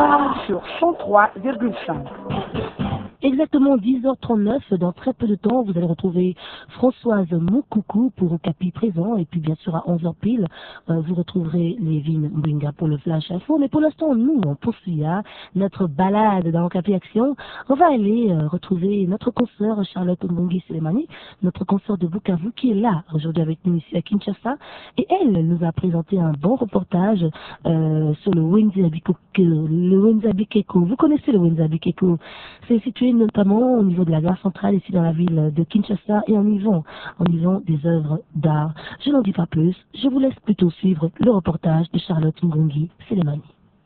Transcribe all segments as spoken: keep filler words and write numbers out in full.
sur cent trois virgule cinq. Exactement dix heures trente-neuf, dans très peu de temps, vous allez retrouver Françoise Moukoukou pour Okapi présent. Et puis bien sûr à onze heures pile, euh, vous retrouverez Lévin Mbinga pour le Flash Info. Mais pour l'instant, nous, on poursuit hein, notre balade dans Okapi Action. On va aller euh, retrouver notre consoeur Charlotte Mbongi Selemani, notre consoeur de Bukavu qui est là aujourd'hui avec nous ici à Kinshasa. Et elle nous a présenté un bon reportage euh, sur le Wenzabikeko. Le Wenzabikeko. Vous connaissez le Wenzabikeko? C'est situé notamment au niveau de la gare centrale ici dans la ville de Kinshasa et en Yvon, en Yvon des œuvres d'art. Je n'en dis pas plus, je vous laisse plutôt suivre le reportage de Charlotte Ngongi Selemani.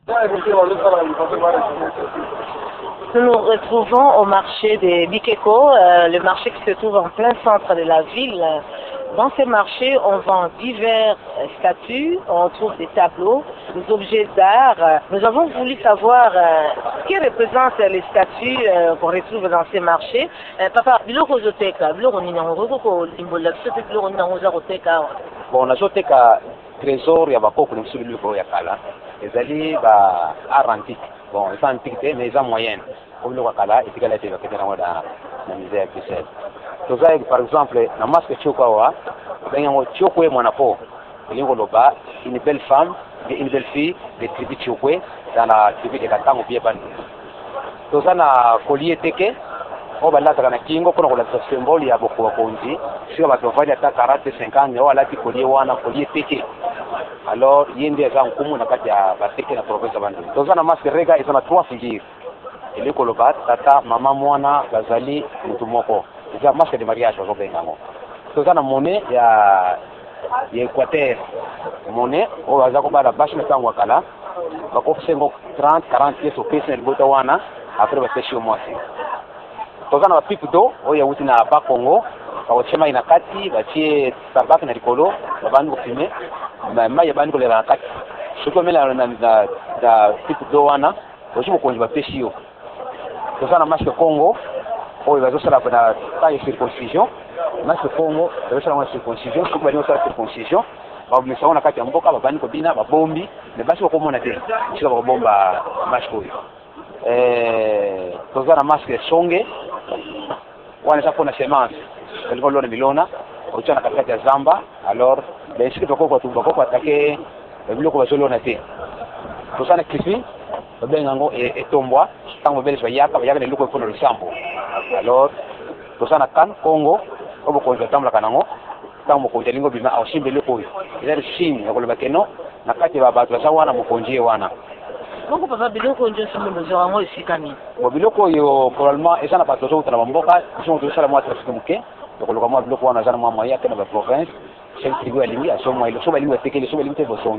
Nous nous retrouvons au marché des Bikeko, euh, le marché qui se trouve en plein centre de la ville. Dans ce marché, on vend divers statues, on trouve des tableaux, des objets d'art. Nous avons voulu savoir euh, ce qui représente les statues euh, qu'on retrouve dans ces marchés. Euh, papa, biloko zoteka, biloko nini ngoko limbola sote biloko nini ngoza koteka. Bon, nazoteka trésor ya bakoko nimsu biloko ya kala. Ezali ba art antique. Bon, eza antiquité mais eza moyenne. Comme biloko kala etikala te bakete na ngoda na musée ya Kisel. Toza par exemple na masque chokawa benyango chokwe mwanapo lingo loba une belle femme une belle fille de tribu chokwe dans la tribu de Katango bien bandi. Toza na collier teke o balata na kingo kuna kula symbole ya boko konzi sio bato vali ata quarante cinquante o alati collier wana collier teke. Alors yende za nkumu na kati ya bateke na province bandi. Toza na masque rega eza na trois figures. Eliko loba tata mama mwana bazali mutu moko. C'est un masque de mariage au Bengango. C'est une monnaie il y a Équateur. Monnaie au Azako Bala Bachme Tangwakala. Va coûter trente quarante pièces au pièce de Botawana après va sécher au mois. C'est un pipe d'eau au Yawuti na Bas Congo. Au Chema Inakati, va tirer tabac na Ricolo, va vendre fumer. Mais ma yabango le rakati. Ce qu'on met là dans la pipe d'eau wana, aussi au Congo va pêcher. C'est un masque Congo. Oh, il va faire la taille circoncision. Mas le Congo, il va faire la circoncision. Si vous allez faire la circoncision, vous allez faire la carte en boca, vous allez faire la bombi. Mais pas sur comment on a dit. Si vous avez une bombe à masque. Vous avez un masque songe. Vous allez faire la semence. Vous allez faire la milona. Vous allez faire la zamba. Alors, bien sûr, vous allez faire attaquer le bloc de la zone. Vous allez faire Bengango et Tomboa, tant que vous voyez, il y a des locaux pour le sample. Alors, tout ça, Kan, Congo, on va constater la Kanango, tant que vous avez un bima, aussi de locaux. Il y a des signes, on le bakeno, Nakati va battre ça, wana, Mokonji, wana. Donc, papa, biloko, je suis le Zorango ici, Kami. Bon, biloko, yo, probablement, et ça n'a pas toujours été la Mamboka, ils sont tous à la moitié de ce que donc, le commande biloko, on a jamais moyen que dans la province, c'est le tribu à l'imi, à ce moment, il faut aller à les souvenirs de vos sons.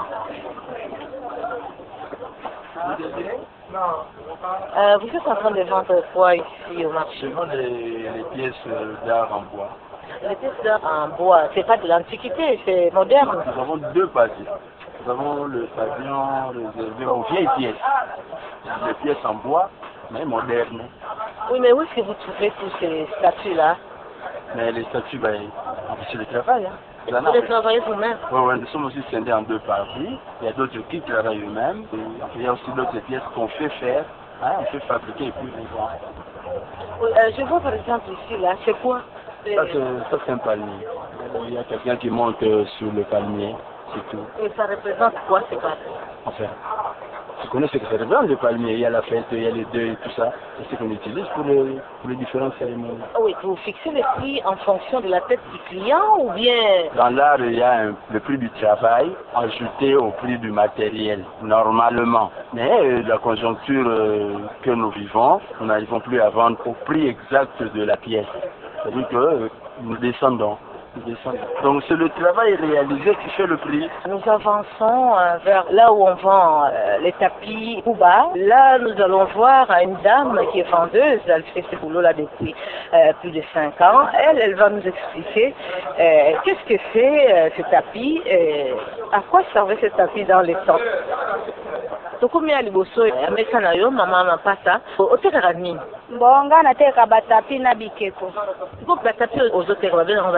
Euh, vous êtes en train de vendre quoi ici au marché? Je vends les, les pièces d'art en bois. Les pièces d'art en bois, c'est pas de l'antiquité, c'est moderne. Nous avons deux pavillons. Nous avons le pavillon réservé aux vieilles pièces. Les pièces en bois, mais modernes. Oui, mais où est-ce que vous trouvez tous ces statues-là? Mais les statues, ben, c'est le travail. Hein. Vous les travaillez vous-même? Oui, oui, nous sommes aussi scindés en deux parties. Il y a d'autres qui travaillent eux-mêmes. Il y a aussi d'autres pièces qu'on fait faire. Hein, on fait fabriquer et puis on vend. Oui, euh, je vois par exemple ici, là, c'est quoi? Ça, c'est un palmier. Il y a quelqu'un qui monte sur le palmier, c'est tout. Et ça représente quoi, ces palmiers? Enfin, tu connais ce que ça représente, le palmier. Il y a la fête, il y a les deuils, tout ça. C'est ce qu'on utilise pour, le, pour les différentes cérémonies. Oui, vous fixez le prix en fonction de la tête du client ou bien... Dans l'art, il y a un, le prix du travail ajouté au prix du matériel, normalement. Mais euh, la conjoncture euh, que nous vivons, nous n'arrivons plus à vendre au prix exact de la pièce. C'est-à-dire que euh, nous descendons. Donc c'est le travail réalisé qui fait le prix. Nous avançons euh, vers là où on vend euh, les tapis tout bas. Là, nous allons voir une dame qui est vendeuse. Elle fait ce boulot-là depuis euh, plus de cinq ans. Elle, elle va nous expliquer euh, qu'est-ce que c'est euh, ce tapis, et à quoi servait ce tapis dans les temps. Tokomi aliboso amesa na yo mama mapasa otekaka nini? Bonga nateka batapi na bikeko. Ko batapi ozoteka babena batapi nini?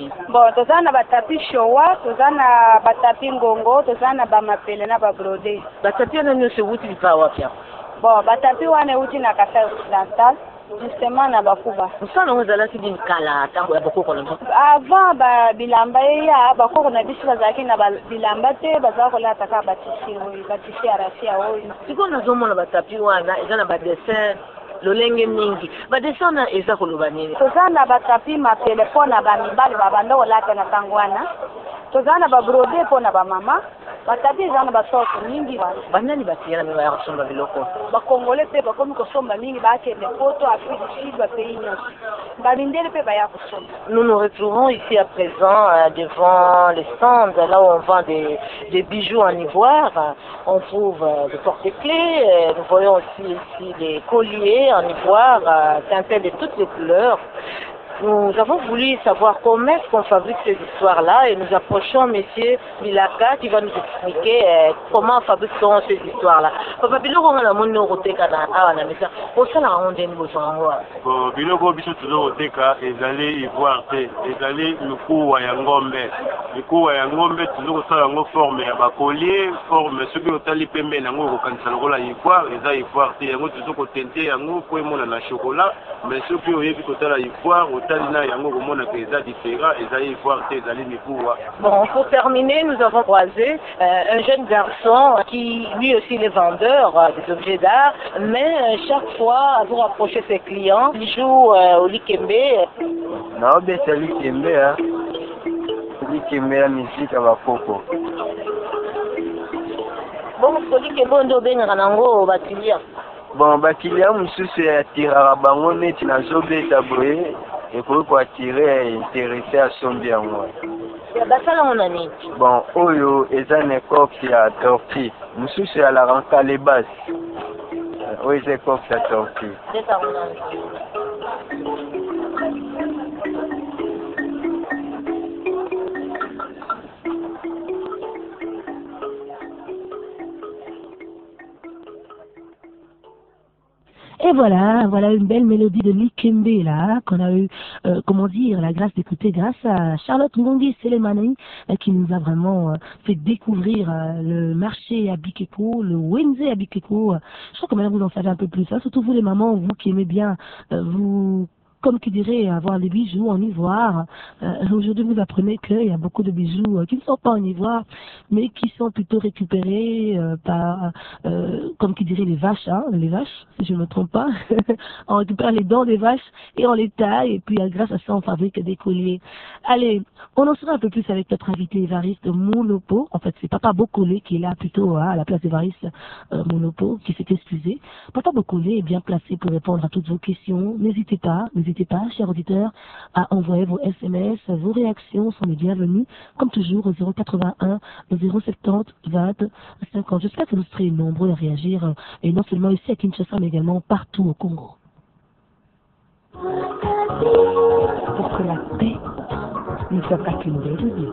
nini? Bon, tozana batapi showa, tozana batapi ngongo, tozana bamapele na babrode. Batapi wana nyonso wuti lipa wapi? Bon, batapi wana wuti na Kasai Occidental, justement na bakuba. Musana ozalaki din kala tango ya bakoko na. Avant ba bilamba ya bakoko na biso bazalaki na bilamba te bazala kolata ka batisi oyo, batisi arafia oyo. Siko nazomona batapi wana eza na ba dessin lolenge mingi. Ba dessin na eza koloba nini? Tozana batapi mapele pona ba mibali babanda kolata na tangwana. Tozana ba brode pona ba mama. Batapi zana ba sorte mingi wana. Banani batiyana me ba kusomba biloko. Ba Congolais pe ba komi kosomba mingi ba ke le poto Afrique du Sud ba pays nyonso. Ba mindele pe ba ya kosomba. Nous nous retrouvons ici à présent euh, devant les stands là où on vend des, des bijoux en ivoire. On trouve euh, des porte-clés, euh, nous voyons aussi ici des colliers en ivoire euh, teintés de toutes les couleurs. Nous avons voulu savoir comment est-ce qu'on fabrique ces histoires-là et nous approchons M. Milaka qui va nous expliquer euh, comment fabrique-t-on ces histoires-là. Papa biloko on a mon roteka na awana mesa. Au ça la on deni bosangwa. Bon biloko biso tuzo roteka ezali ivoire te, ezali lukuwa ya ngombe. Lukuwa ya ngombe tuzo kosala ngo forme ya bakolier, forme soki otali pembe nango kokanisa lokola ivoire, eza ivoire te yango tuzo kotente yango po emona na chocolat, mais soki oyebi kotala ivoire Bon, pour terminer, nous avons croisé euh, un jeune garçon qui, lui aussi, est vendeur euh, des objets d'art, mais euh, chaque fois, pour approcher ses clients, il joue euh, au likembe. Non, mais c'est likembe, hein. Likembe, la musique à la coco. Bon, pour likembe, on doit bien ranango, batilia. Bon, batilia, monsieur, c'est attirer à bango, mais tu n'as jamais taboué. Et pour quoi attirer et intéresser à son bien moi. Bon, Oyo est un écope qui a torpille. Monsieur, c'est à la rentrée les bases. Oui, c'est écope qui a torpille. Et voilà, voilà une belle mélodie de Likembe là, qu'on a eu, euh, comment dire, la grâce d'écouter grâce à Charlotte Ngongi Selemani, euh, qui nous a vraiment euh, fait découvrir euh, le marché à Bikeko, le Wenze à Bikeko. Je crois que maintenant vous en savez un peu plus, hein, surtout vous les mamans, vous qui aimez bien euh, vous... comme qui dirait avoir des bijoux en ivoire. Euh, Aujourd'hui, vous apprenez qu'il y a beaucoup de bijoux euh, qui ne sont pas en ivoire, mais qui sont plutôt récupérés euh, par, euh, comme qui dirait les vaches, hein, les vaches, si je ne me trompe pas. On récupère les dents des vaches et on les taille, et puis euh, grâce à ça, on fabrique des colliers. Allez, on en saura un peu plus avec notre invité Évariste Moulopo. En fait, c'est Papa Bokole qui est là plutôt hein, à la place d'Évariste euh, Moulopo, qui s'est excusé. Papa Bokole est bien placé pour répondre à toutes vos questions. N'hésitez pas, n'hésitez N'hésitez pas, chers auditeurs, à envoyer vos S M S, vos réactions sont les bienvenues, comme toujours au zéro quatre-vingt-un, zéro soixante-dix, vingt, cinquante. J'espère que vous serez nombreux à réagir, et non seulement ici à Kinshasa, mais également partout au Congo. Pour que la paix ne soit pas qu'une belle idée.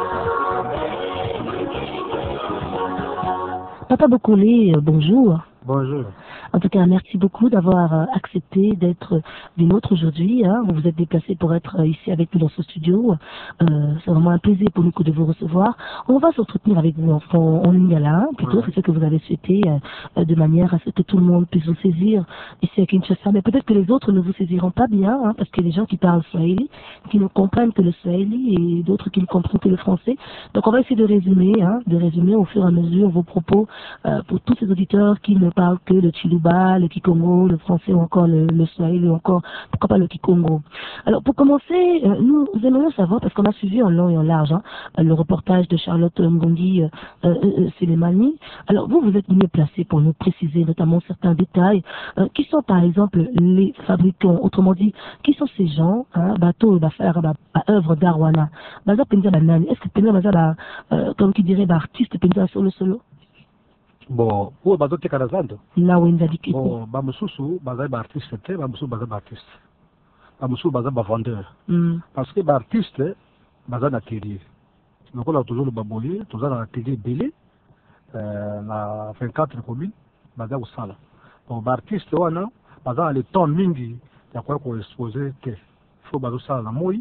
Papa Bokole, bonjour. Bonjour. En tout cas, merci beaucoup d'avoir accepté d'être des nôtres aujourd'hui. Hein. Vous vous êtes déplacé pour être ici avec nous dans ce studio. Euh, c'est vraiment un plaisir pour nous que de vous recevoir. On va s'entretenir avec vous en, en lingala, plutôt, ouais. C'est ce que vous avez souhaité, euh, de manière à ce que tout le monde puisse vous saisir ici à Kinshasa. Mais peut-être que les autres ne vous saisiront pas bien, hein, parce qu'il y a des gens qui parlent swahili, qui ne comprennent que le swahili, et d'autres qui ne comprennent que le français. Donc on va essayer de résumer, hein, de résumer au fur et à mesure vos propos euh, pour tous ces auditeurs qui ne parlent que le Chiluba, le Kikongo, le français ou encore le, le Swahili ou encore, pourquoi pas le Kikongo. Alors pour commencer, euh, nous aimerions savoir, parce qu'on a suivi en long et en large hein, le reportage de Charlotte Ngongi euh, euh, Selemani. Alors vous, vous êtes mieux placé pour nous préciser notamment certains détails. Euh, qui sont par exemple les fabricants, autrement dit, qui sont ces gens, hein, bateau, d'affaires, à œuvre d'Arwana. Est-ce que Penza, euh, comme qui dirait, artiste Penza sur le solo? Bon, où est bazote kanazando? Là où il a dit que bon, ba mususu bazai ba artiste te, ba mususu bazai ba artiste. Ba mususu bazai ba vendeur. Mm. Parce que ba artiste bazai na atelier. Donc on a toujours le baboli, toujours dans l'atelier belé, euh, na vingt-quatre communes, bazai au sala. Bon, ba artiste wana bazai le temps mingi ya kwa ko exposer te. Faut bazo sala na moi,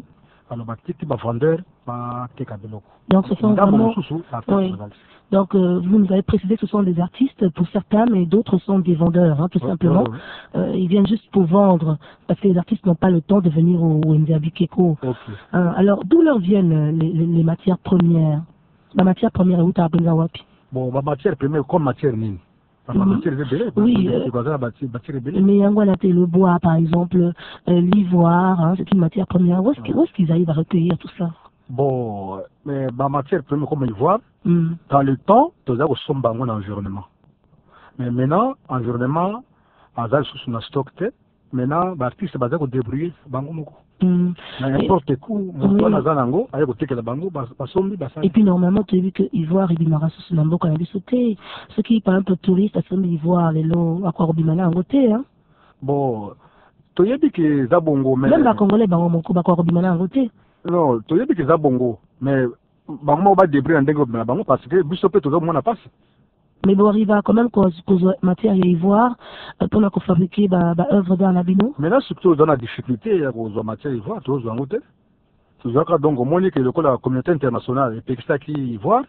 alors batiki ba vendeur ba teka biloko. Donc ce sont vraiment... Oui. Donc euh, vous nous avez précisé que ce sont des artistes pour certains, mais d'autres sont des vendeurs, hein, tout ouais, simplement. Ouais, ouais. Euh, ils viennent juste pour vendre, parce que les artistes n'ont pas le temps de venir au, au N D A Bikeko. Okay. Euh, alors d'où leur viennent les, les, les matières premières? La matière première est où t'as wapi? Bon, la matière première comme matière nine. Oui, euh, mais Yangwana, le bois, par exemple, euh, l'ivoire, hein, c'est une matière première. Où est-ce qu'ils est qu arrivent à recueillir tout ça? Bon, mais ma matière première comme l'ivoire, mm. dans le temps, tu as un environnement. Mais maintenant, environnement, on a un stock. Maintenant, l'artiste va se débrouiller. N'importe où, et puis normalement, tu as vu que l'ivoire et l'Imara sont dans beaucoup de sauté. Ceux qui, par exemple, touristes, à son l'ivoire, les lots, à quoi Robimana en côté, hein. Bon, tu as dit que Zabongo, mais. Même les Congolais, bah, mon coup, bah, quoi Robimana en côté. Non, tu as dit que Zabongo, mais, bah, moi, on va débrouiller en développement, parce que, Bissopé, tout le monde a passé. Mais bon, il va quand même cause matière et ivoire pour la fabriquer bah œuvre d'art labino. Mais là surtout dans la difficulté cause matière ivoire tous en côté. Tu vois donc au moins que le la communauté internationale et ça qui ivoire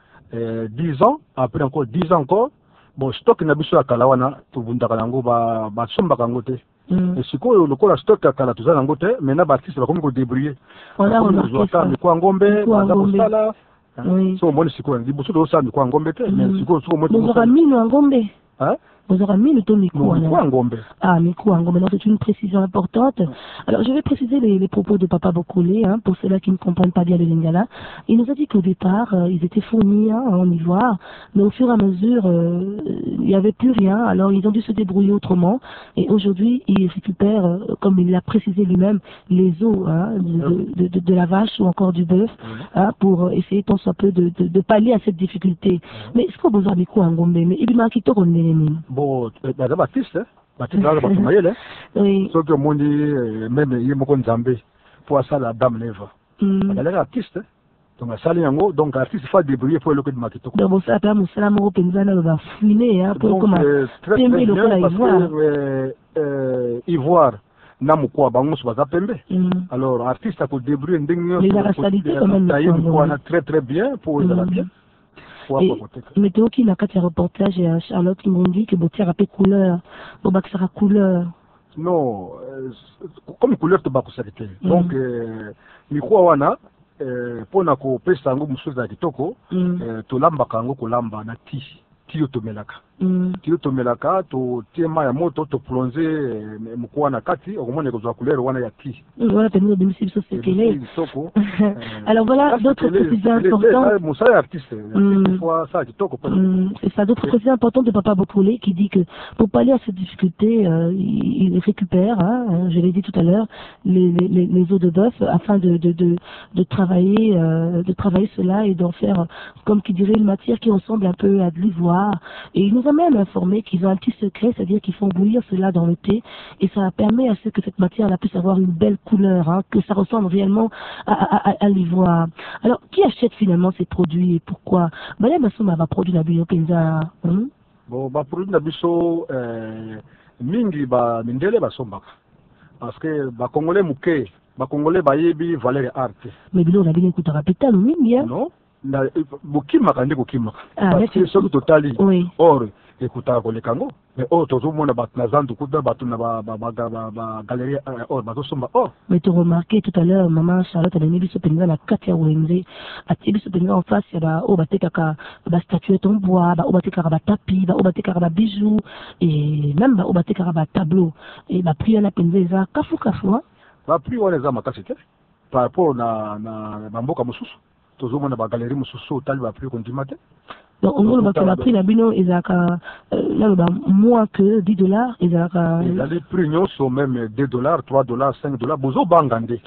dix ans après encore dix ans encore bon stock na biso akalawana to bunda kalango ba ba somba kangote. Et ce que le la stock akala tous en côté maintenant baptiste va comme ko débrouiller. On a remarqué ça. Mais quoi ngombe, ba ça oui. So moi c'est quoi? Dis beaucoup de ça mais quoi ngombe te mais c'est quoi so moi. Vous aurez mis nous ngombe. Hein? Vous aurez mis le ton micro. Ah, micro ngombe. Donc c'est une précision importante. Alors je vais préciser les, les propos de Papa Bokole, hein, pour ceux-là qui ne comprennent pas bien le lingala. Il nous a dit qu'au départ euh, ils étaient fournis hein, en ivoire, mais au fur et à mesure euh, il n'y avait plus rien. Alors ils ont dû se débrouiller autrement. Et aujourd'hui ils récupèrent, euh, comme il l'a précisé lui-même, les os hein, de, de, de, de la vache ou encore du bœuf, hein, pour essayer tant soit peu de, de, de pallier à cette difficulté. Mais est-ce qu'on a besoin de quoi ngombe? Mais il m'a quitté on est bon, bah, Baptiste, Baptiste, là, Baptiste, là. Oui. Sauf que mon dit, même, il y a beaucoup de zambé, pour ça, la dame lève. Il y a l'artiste, donc, ça, donc, l'artiste, il faut débrouiller pour le coup de Matito. Donc, bon, ça, mon salam au Penzana, va fouiner, hein, pour comment. Très bien, parce que, euh, Ivoire, Namukwa, Bangus, Bazapembe. Alors, artiste, à débrouiller, les arrestalités, quand même, très, très bien, pour les arabes. Et météo qui n'a qu'à faire reportage et Charlotte qui m'ont dit que bon tiens rappelé couleur, bon bah que ça sera couleur. Non, comme couleur de bako sarité. Donc miko wana pour na ko pesa ngo musuza kitoko to lamba kango ko lamba na ti ti otomelaka. Ti otomelaka to tema ya moto to plonger mko wana kati okomone ko za couleur wana ya ti. Voilà tenir de musique sur ce qu'elle est. Alors voilà d'autres précisions importantes. C'est ça, d'autres précisions importantes de Papa Bokole qui dit que pour pallier à cette difficulté, euh, il, il récupère, hein, je l'ai dit tout à l'heure, les, les, les os de bœuf afin de, de, de, de travailler, euh, de travailler cela et d'en faire, comme qui dirait, une matière qui ressemble un peu à de l'ivoire. Et il nous a même informé qu'ils ont un petit secret, c'est-à-dire qu'ils font bouillir cela dans le thé et ça permet à ce que cette matière puisse avoir une belle couleur, hein, que ça ressemble réellement à, à, à, à l'ivoire. Alors, qui achète finalement ces produits et pourquoi? Balé Massouma va produire la bio penza. Bon, va produire la biso mingi ba mindele ba somba. Parce que ba Congolais mouké, ba Congolais ba yebi valeur art. Mais bilo la bien écoute capital ou mingi hein? Non, na bokima kandi kokima. Parce que c'est total. Oui. Or écoutez ko le kango. Mais oh, tout le monde bat nazandu kuda batu na ba ba ba ba galerie or ba somba or. Mais tu remarqué tout à l'heure maman Charlotte elle a mis biso penza na kati ya wenze. Ati biso penza en face ya ba o bateka ka ba statuette en bois, ba o bateka ba tapis, ba o bateka ba bijoux et même ba o bateka ba tableau et ba priya na penza kafu kafu. Ba priya wana za makasi te. Par rapport na na bamboka mususu. Toujours mon ba galerie mususu tali ba priya kondimate. Donc, en gros, le prix la bino, ils ont moins que dix dollars. Ils ont les prix sont même deux dollars, trois dollars, cinq dollars. Bozo bangande.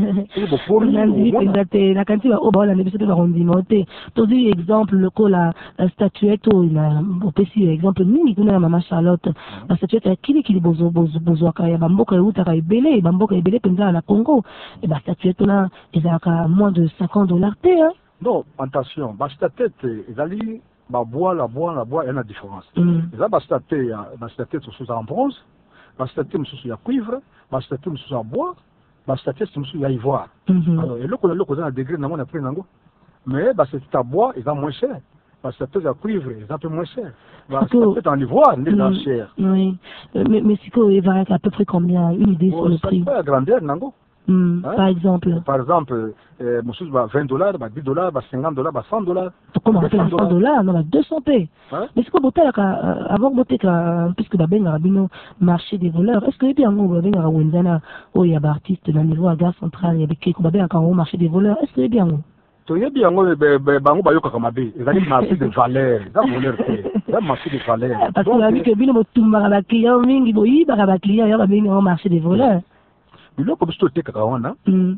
La quantité au bas, la négociation va rendre monter. Tous les exemples, le coup, la statuette, il a, au P C, exemple, mini, qu'on a la maman Charlotte. La statuette, elle qui qui bozo, bozo, bozo, kaya, bamboka, outa, belé, bamboka, belé, penza, à la Congo. Et la statuette, là, ils ont moins de cinquante dollars, hein. Non, attention, basta tête, ils allaient, bah, bois, la bois, la bois, il y a une différence. Ils ont basta tête, basta tête sous en bronze, basta tête sous en cuivre, basta tête sous en bois, bastatue mosusu ya ivoire. Alors eloko na eloko eza na degré nango na prix nango, mais bastatue ya bois eza moins cher, bastatue ya cuivre eza peu moins cher, bastatue en ivoire nde eza cher. Oui, mais mais sikoyo evaraka à peu près combien, une idée sur le prix? La grandeur nango. Mmh, hein? Par exemple Par exemple, euh, bah, vingt dollars, bah, dix dollars, bah, cinquante dollars, bah, cent dollars. Comment on fait cent dollars? Non, bah, deux cents p. Hein? Mais c'est quoi, euh, avant que puisque bah, ben, rabino, marché des voleurs, est-ce que, et puis, en gros, ben, Wenzana, oh, il y a des artistes dans le niveau à gare centrale, il y a des kékou, bah, ben, quand on marché des voleurs, est-ce que, et bien, tu sais bien, bango bayoka kama be, ils ont marché de valeur, ça voleur fait, ça marché de valeur. Parce qu'on a vu que bino motumba ba client mingi boyi ba ba client ya ba ben marché des voleurs. Biloko biso teka wana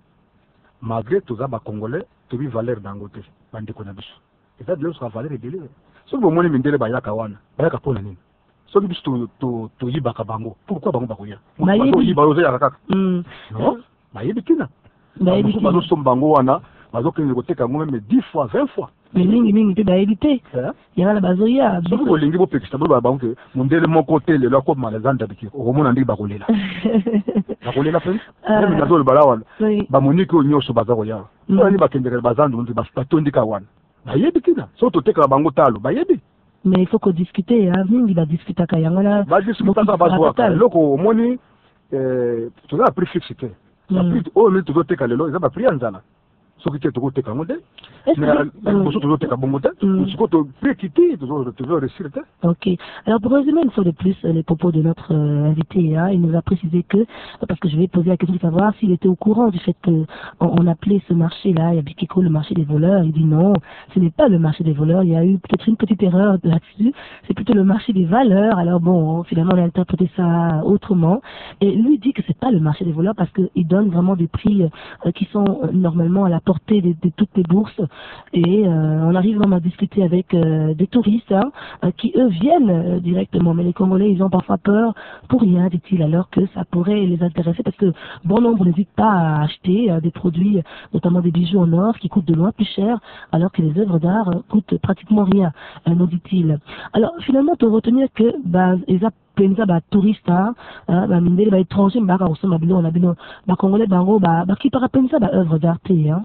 malgré tout ça ba congolais to bi valeur dangote bandi ko na biso eza de l'autre valeur ebele so bo moni mindele ba yaka wana ba yaka pona nini so biso to to to yiba ka bango pourquoi bango ba ko ya ba yiba ozo yaka kaka non ba yibi kina ba yibi kina so bango wana bazo kende ko teka ngome dix fois vingt fois mais mingi mingi pe ba yibi te ya la bazoya so ko lingi bo pekista bo ba bango mondele moko te le lako malazanda biki o mona ndi ba ko lela bakolela pe même na zolo balawana ba moniki onyoso bazako yawa so ni bakendeka bazandu ndi batondika wana bayebi kina so to teka bango talo bayebi. Mais il faut qu'on discute hein mingi ba discuter ka yangana ba discuter ka bazwa ka loko omoni euh tu as prix fixe te la prix o mi to teka lelo za ba prix anzala so ki te to teka ngode mais boso to teka bongo te so to prix kiti to to réussir te. OK. Alors pour résumer une fois de plus les propos de notre euh, invité hein, il nous a précisé que parce que je vais poser la question de savoir s'il était au courant du fait que on, on appelait ce marché là, il y a Bikeko le marché des voleurs, il dit non, ce n'est pas le marché des voleurs, il y a eu peut-être une petite erreur là-dessus, c'est plutôt le marché des valeurs. Alors bon, finalement on a interprété ça autrement et lui dit que c'est pas le marché des voleurs parce que il donne vraiment des prix euh, qui sont euh, normalement à la portée de, de toutes les bourses et euh, on arrive même à discuter avec euh, des touristes hein, euh, qui eux viennent euh, directement, mais les Congolais ils ont parfois peur pour rien, dit-il, alors que ça pourrait les intéresser parce que bon nombre n'hésitent pas à acheter euh, des produits, notamment des bijoux en or qui coûtent de loin plus cher, alors que les œuvres d'art euh, coûtent pratiquement rien, euh, nous dit-il. Alors finalement, tu retenir que bah, les penza ba touriste hein ba mindele ba étranger mbaka osoma bilo na bino ba congolais bango ba ba ki para penza ba œuvre d'art hein.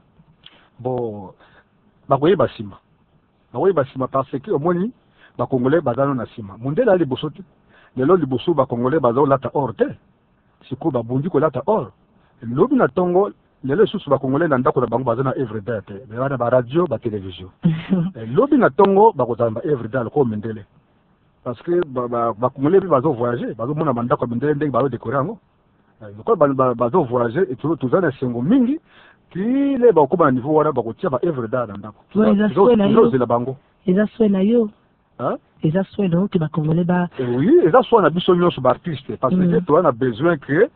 Bon ba koye ba sima ba koye ba sima parce que au moni ba congolais bazano na sima mondela ali bosote lelo liboso ba congolais bazo lata or te siko ba bundi ko lata or lobi na tongo lelo susu ba congolais na ndako na bango bazana œuvre d'art te ba ba radio ba télévision lobi na tongo ba ko zamba œuvre d'art ko mendele parce que ba ba ba congolais bi bazo voyager bazo mona mandako mendele ndenge bazo décorer ngo ko ba bazo voyager et tout tout ça na sengo mingi qui les ba ko ba niveau wana ba ko tia ba œuvre d'art na ndako zo la bango eza swena yo hein eza swena que ba congolais ba oui eza swena biso nyonso ba artiste parce que tu as besoin que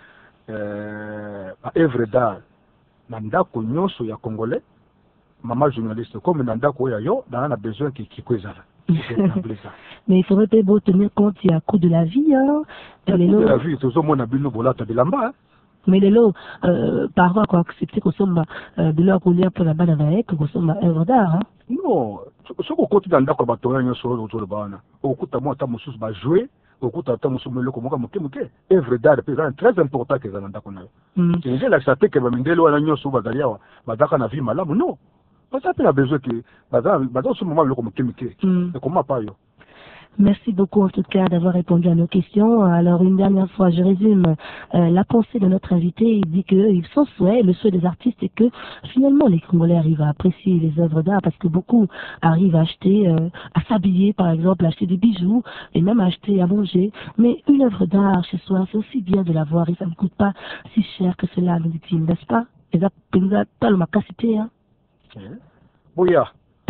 euh ba œuvre d'art na ndako nyonso ya congolais mama journaliste comme na ndako ya yo dans a besoin qui qui kwezala. Mais il faudrait peut-être tenir compte il y a coût de la vie hein les lots de la vie tout au monde a bino bolata bilamba. Mais les lots euh parfois quoi accepter que sommes de leur rouler pour la bande avec que sommes œuvre d'art hein. Non ce qu'on compte dans ndako ba toya nyonso autour de bana okuta mo ta mususu ba jouer okuta ta mususu meloko moka moke moke œuvre d'art c'est très important que za ndako na yo c'est la chapelle que ba mindelo wana nyonso ba zaliwa ba daka na vie malamu non. Ça a besoin que dans ce moment le comment pas yo. Merci beaucoup en tout cas d'avoir répondu à nos questions. Alors une dernière fois, je résume euh, la pensée de notre invité. Il dit que son souhait, le souhait des artistes, est que finalement les Congolais arrivent à apprécier les œuvres d'art parce que beaucoup arrivent à acheter, euh, à s'habiller par exemple, à acheter des bijoux et même à acheter à manger. Mais une œuvre d'art chez soi, c'est aussi bien de la voir et ça ne coûte pas si cher que cela, nous dit-il, n'est-ce pas? Et ça, pas le macacité, hein. Boya.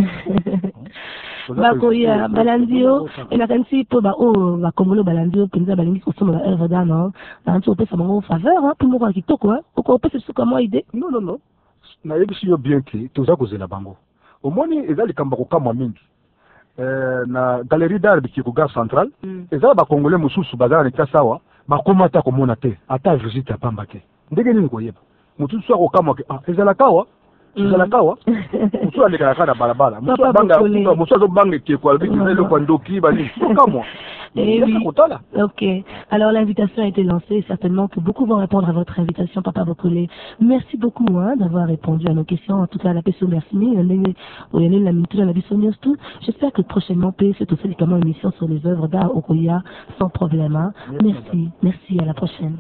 Bakoya balandio et la kansi po ba o ba komolo balandio penza balingi ko soma ba œuvre d'art non na nto pe sa bango faveur hein pour moi kitoko hein ko pe ce comment idée non non non na yebi yo bien que toza ko zela bango au moni ezali kamba ko kama mingi euh na galerie d'art bi ko gare centrale ezala ba congolais mususu bazala ne kasawa ba komata ko mona te ata visite ya pamba ke ndenge nini ko yeba mutusu ko kama ke ah ezala kawa ezala kawa mutu aleka na barabara mutu banga mutu zo banga ke kwa bitu lelo kwa ndoki bali kama Eh oui. Là. Ok. Alors l'invitation a été lancée. Certainement que beaucoup vont répondre à votre invitation, Papa Bokole. Merci beaucoup hein, d'avoir répondu à nos questions. En tout cas, la question merci. J'espère que prochainement, c'est aussi également une émission sur les œuvres d'art Okoya sans problème. Hein. Merci. Merci. À la prochaine.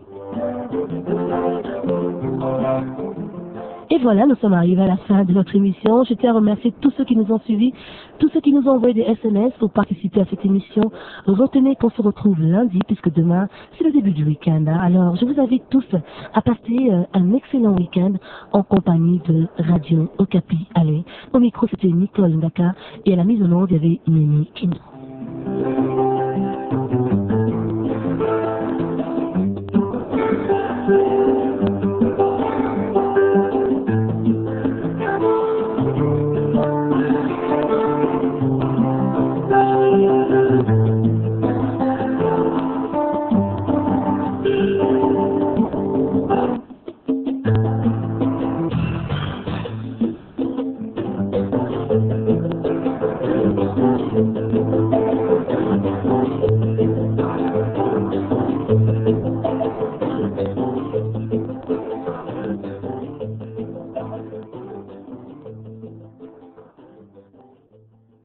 Et voilà, nous sommes arrivés à la fin de notre émission. Je tiens à remercier tous ceux qui nous ont suivis, tous ceux qui nous ont envoyé des S M S pour participer à cette émission. Retenez qu'on se retrouve lundi, puisque demain, c'est le début du week-end. Hein. Alors, je vous invite tous à passer euh, un excellent week-end en compagnie de Radio Okapi. Allez, au micro, c'était Nicole Ndaka et à la mise en onde, il y avait Mimi Kino.